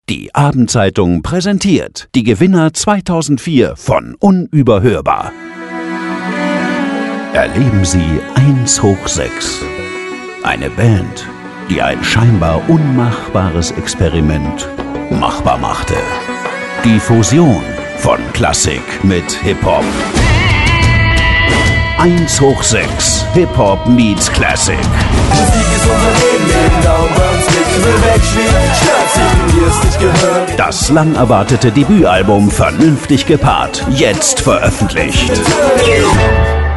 Die Abendzeitung präsentiert die Gewinner 2004 von Unüberhörbar. Erleben Sie 1 hoch 6. Eine Band, die ein scheinbar unmachbares Experiment machbar machte. Die Fusion von Klassik mit Hip-Hop. 1 hoch 6. Hip-Hop meets Classic. Musik ist unser Leben, jeden Daumen bei uns nicht will wegschwingen. Stört sich, wie es nicht gehört. Das lang erwartete Debütalbum vernünftig gepaart, jetzt veröffentlicht.